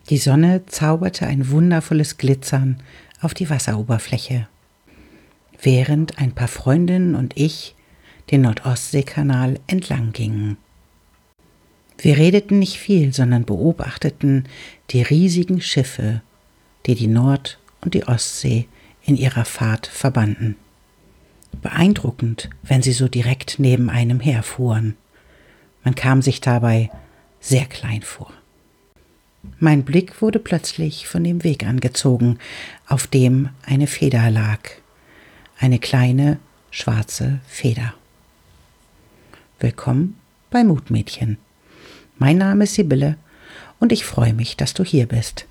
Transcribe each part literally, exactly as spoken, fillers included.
Die Sonne zauberte ein wundervolles Glitzern auf die Wasseroberfläche, während ein paar Freundinnen und ich den Nordostseekanal entlang gingen. Wir redeten nicht viel, sondern beobachteten die riesigen Schiffe, die die Nord- und die Ostsee in ihrer Fahrt verbanden. Beeindruckend, wenn sie so direkt neben einem herfuhren. Man kam sich dabei sehr klein vor. Mein Blick wurde plötzlich von dem Weg angezogen, auf dem eine Feder lag. Eine kleine, schwarze Feder. Willkommen bei Mutmädchen. Mein Name ist Sibylle und ich freue mich, dass du hier bist.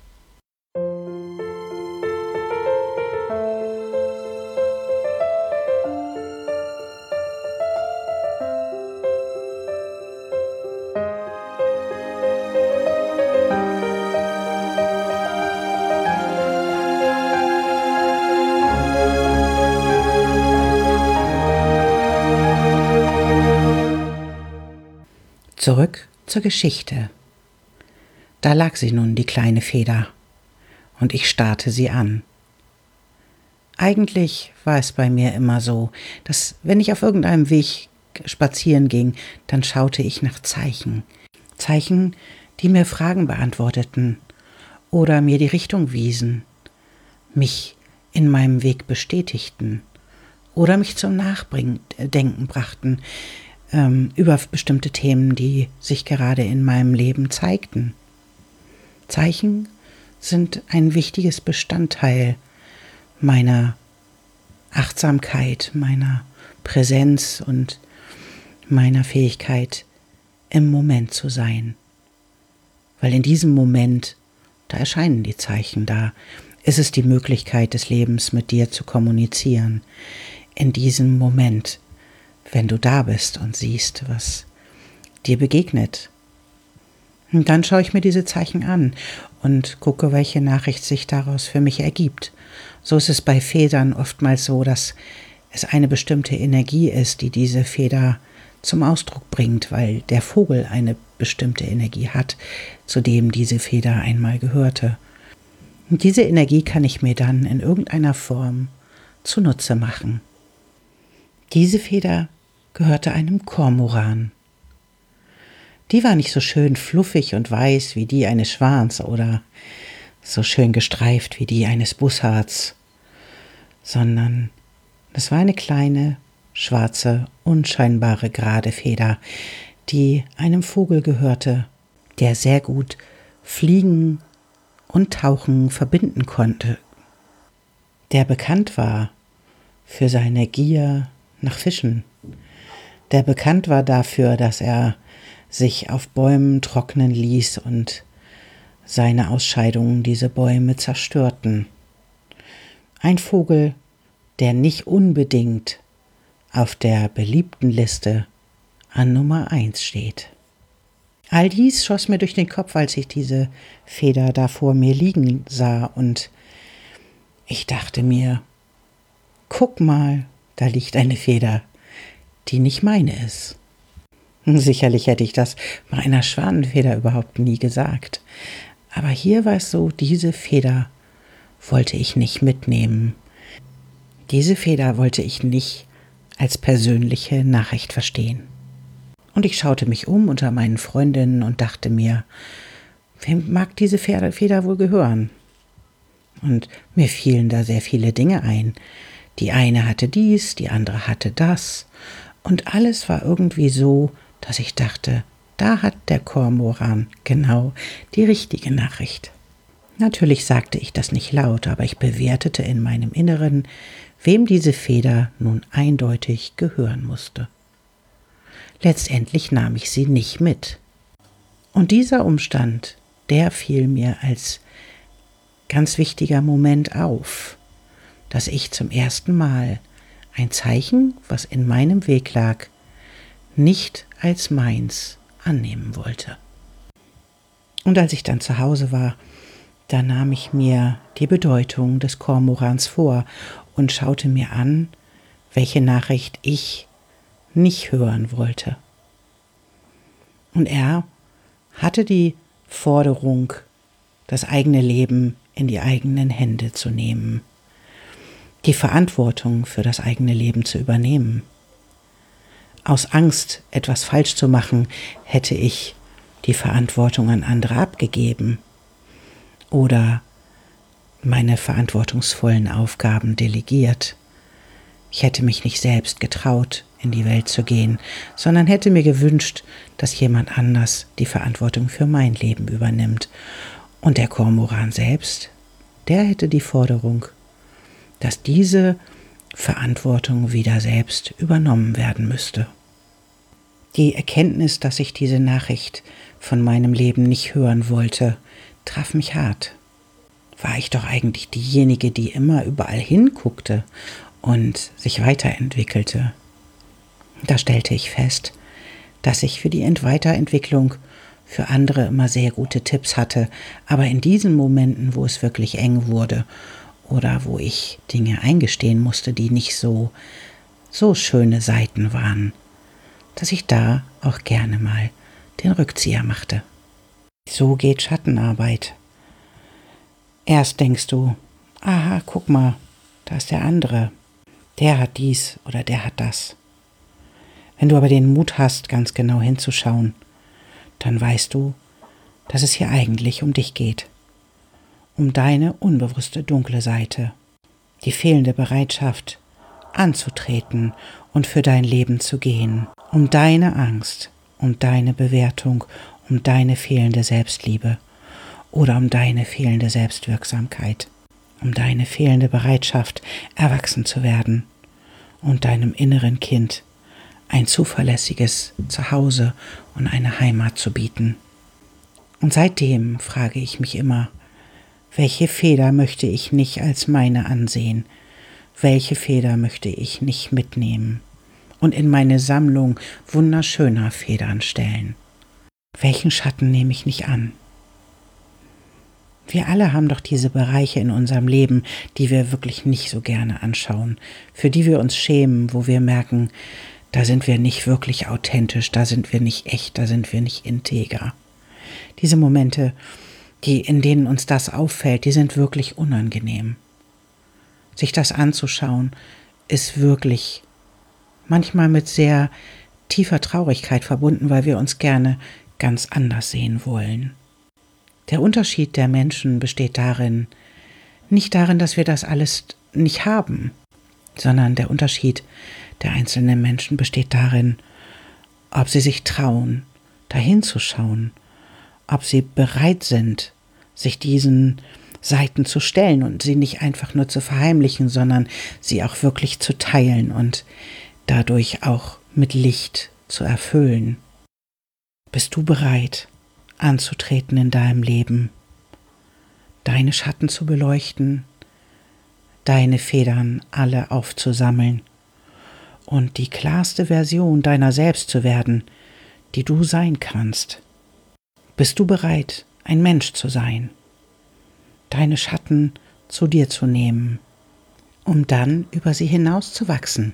Zurück zur Geschichte. Da lag sie nun, die kleine Feder, und ich starrte sie an. Eigentlich war es bei mir immer so, dass wenn ich auf irgendeinem Weg spazieren ging, dann schaute ich nach Zeichen. Zeichen, die mir Fragen beantworteten oder mir die Richtung wiesen, mich in meinem Weg bestätigten oder mich zum Nachdenken brachten, über bestimmte Themen, die sich gerade in meinem Leben zeigten. Zeichen sind ein wichtiges Bestandteil meiner Achtsamkeit, meiner Präsenz und meiner Fähigkeit, im Moment zu sein. Weil in diesem Moment, da erscheinen die Zeichen, da ist es die Möglichkeit des Lebens, mit dir zu kommunizieren. In diesem Moment, wenn du da bist und siehst, was dir begegnet. Und dann schaue ich mir diese Zeichen an und gucke, welche Nachricht sich daraus für mich ergibt. So ist es bei Federn oftmals so, dass es eine bestimmte Energie ist, die diese Feder zum Ausdruck bringt, weil der Vogel eine bestimmte Energie hat, zu dem diese Feder einmal gehörte. Und diese Energie kann ich mir dann in irgendeiner Form zunutze machen. Diese Feder gehörte einem Kormoran. Die war nicht so schön fluffig und weiß wie die eines Schwans oder so schön gestreift wie die eines Bussards, sondern es war eine kleine, schwarze, unscheinbare, gerade Feder, die einem Vogel gehörte, der sehr gut Fliegen und Tauchen verbinden konnte, der bekannt war für seine Gier nach Fischen, der bekannt war dafür, dass er sich auf Bäumen trocknen ließ und seine Ausscheidungen diese Bäume zerstörten. Ein Vogel, der nicht unbedingt auf der beliebten Liste an Nummer eins steht. All dies schoss mir durch den Kopf, als ich diese Feder da vor mir liegen sah, und ich dachte mir, guck mal, da liegt eine Feder, die nicht meine ist. Sicherlich hätte ich das bei einer Schwanenfeder überhaupt nie gesagt. Aber hier war es so, diese Feder wollte ich nicht mitnehmen. Diese Feder wollte ich nicht als persönliche Nachricht verstehen. Und ich schaute mich um unter meinen Freundinnen und dachte mir, wem mag diese Feder wohl gehören? Und mir fielen da sehr viele Dinge ein. Die eine hatte dies, die andere hatte das. Und alles war irgendwie so, dass ich dachte, da hat der Kormoran genau die richtige Nachricht. Natürlich sagte ich das nicht laut, aber ich bewertete in meinem Inneren, wem diese Feder nun eindeutig gehören musste. Letztendlich nahm ich sie nicht mit. Und dieser Umstand, der fiel mir als ganz wichtiger Moment auf, dass ich zum ersten Mal ein Zeichen, was in meinem Weg lag, nicht als meins annehmen wollte. Und als ich dann zu Hause war, da nahm ich mir die Bedeutung des Kormorans vor und schaute mir an, welche Nachricht ich nicht hören wollte. Und er hatte die Forderung das eigene Leben in die eigenen Hände zu nehmen, die Verantwortung für das eigene Leben zu übernehmen. Aus Angst, etwas falsch zu machen, hätte ich die Verantwortung an andere abgegeben oder meine verantwortungsvollen Aufgaben delegiert. Ich hätte mich nicht selbst getraut, in die Welt zu gehen, sondern hätte mir gewünscht, dass jemand anders die Verantwortung für mein Leben übernimmt. Und der Kormoran selbst, der hätte die Forderung, dass diese Verantwortung wieder selbst übernommen werden müsste. Die Erkenntnis, dass ich diese Nachricht von meinem Leben nicht hören wollte, traf mich hart. War ich doch eigentlich diejenige, die immer überall hinguckte und sich weiterentwickelte. Da stellte ich fest, dass ich für die Weiterentwicklung für andere immer sehr gute Tipps hatte, aber in diesen Momenten, wo es wirklich eng wurde oder wo ich Dinge eingestehen musste, die nicht so, so schöne Seiten waren, dass ich da auch gerne mal den Rückzieher machte. So geht Schattenarbeit. Erst denkst du, aha, guck mal, da ist der andere. Der hat dies oder der hat das. Wenn du aber den Mut hast, ganz genau hinzuschauen, dann weißt du, dass es hier eigentlich um dich geht. Um deine unbewusste dunkle Seite. Die fehlende Bereitschaft, anzutreten und für dein Leben zu gehen. Um deine Angst, um deine Bewertung, um deine fehlende Selbstliebe oder um deine fehlende Selbstwirksamkeit, um deine fehlende Bereitschaft, erwachsen zu werden und deinem inneren Kind ein zuverlässiges Zuhause und eine Heimat zu bieten. Und seitdem frage ich mich immer, welche Feder möchte ich nicht als meine ansehen? Welche Feder möchte ich nicht mitnehmen und in meine Sammlung wunderschöner Federn stellen? Welchen Schatten nehme ich nicht an? Wir alle haben doch diese Bereiche in unserem Leben, die wir wirklich nicht so gerne anschauen, für die wir uns schämen, wo wir merken, da sind wir nicht wirklich authentisch, da sind wir nicht echt, da sind wir nicht integer. Diese Momente, die, in denen uns das auffällt, die sind wirklich unangenehm. Sich das anzuschauen, ist wirklich manchmal mit sehr tiefer Traurigkeit verbunden, weil wir uns gerne ganz anders sehen wollen. Der Unterschied der Menschen besteht darin, nicht darin, dass wir das alles nicht haben, sondern der Unterschied der einzelnen Menschen besteht darin, ob sie sich trauen, dahin zu schauen, ob sie bereit sind, sich diesen Seiten zu stellen und sie nicht einfach nur zu verheimlichen, sondern sie auch wirklich zu teilen und dadurch auch mit Licht zu erfüllen. Bist du bereit, anzutreten in deinem Leben, deine Schatten zu beleuchten, deine Federn alle aufzusammeln und die klarste Version deiner selbst zu werden, die du sein kannst? Bist du bereit, ein Mensch zu sein, deine Schatten zu dir zu nehmen, um dann über sie hinaus zu wachsen?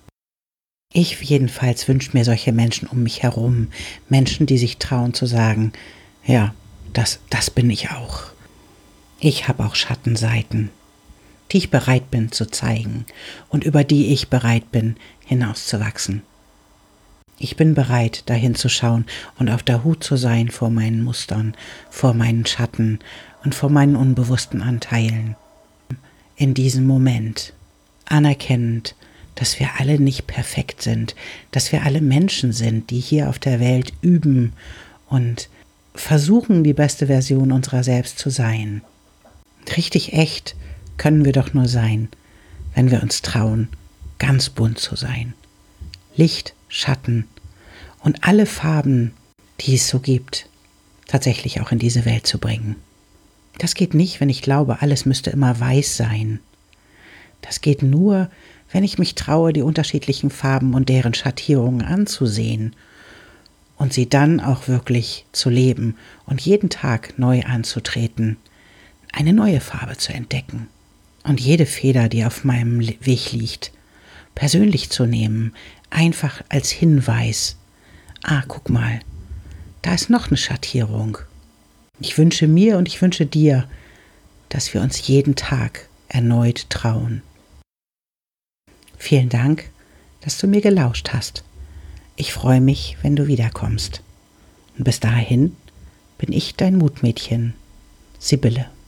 Ich jedenfalls wünsche mir solche Menschen um mich herum, Menschen, die sich trauen zu sagen, ja, das, das bin ich auch. Ich habe auch Schattenseiten, die ich bereit bin zu zeigen und über die ich bereit bin, hinauszuwachsen. Ich bin bereit, dahin zu schauen und auf der Hut zu sein vor meinen Mustern, vor meinen Schatten und vor meinen unbewussten Anteilen. In diesem Moment, anerkennend, dass wir alle nicht perfekt sind, dass wir alle Menschen sind, die hier auf der Welt üben und versuchen, die beste Version unserer selbst zu sein. Richtig echt können wir doch nur sein, wenn wir uns trauen, ganz bunt zu sein. Licht, Schatten und alle Farben, die es so gibt, tatsächlich auch in diese Welt zu bringen. Das geht nicht, wenn ich glaube, alles müsste immer weiß sein. Das geht nur, wenn ich mich traue, die unterschiedlichen Farben und deren Schattierungen anzusehen und sie dann auch wirklich zu leben und jeden Tag neu anzutreten, eine neue Farbe zu entdecken und jede Feder, die auf meinem Weg liegt, persönlich zu nehmen, einfach als Hinweis. Ah, guck mal, da ist noch eine Schattierung. Ich wünsche mir und ich wünsche dir, dass wir uns jeden Tag erneut trauen. Vielen Dank, dass du mir gelauscht hast. Ich freue mich, wenn du wiederkommst. Und bis dahin bin ich dein Mutmädchen, Sibylle.